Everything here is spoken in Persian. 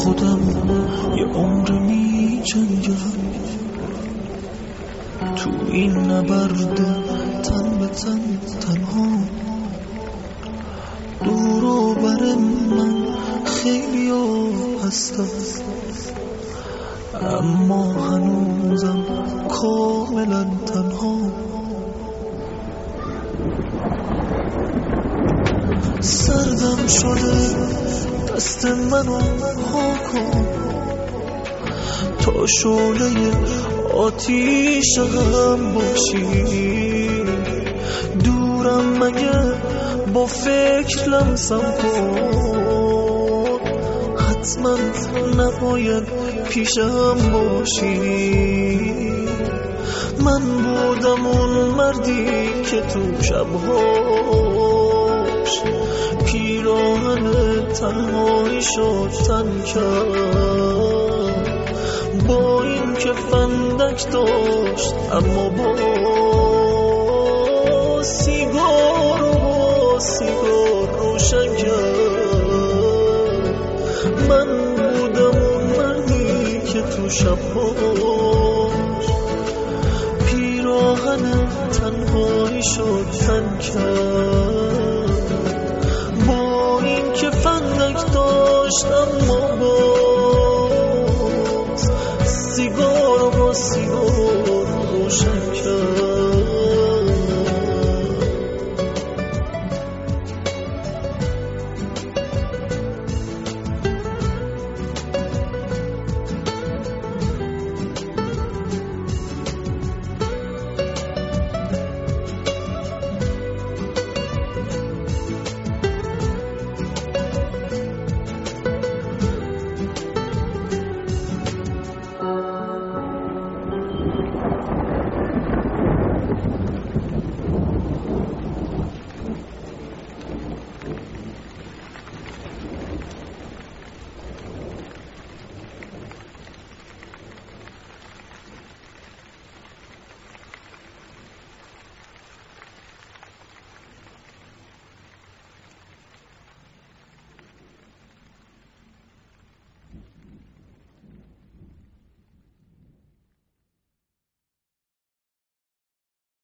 خودم یه عمر می جنگم تو این نبرد تن به تن تنها. دور و بر من خیلی ها هستم اما هنوزم کاملا تنها. سردم شده دست منو ها کن تا شعله آتیش غم باشی. دورم مگه با فکر لمسم کن حتما نباید پیشم باشی. من بودم اون مردی که تو شبهاش پیراهن تنهایی شد تن کرد. با این که فندک داشت اما با سیگار روشن کرد. من بودم اون مردی که تو شبهاش پیراهن تنهایی شد تن کرد. با این که فندک داشت اما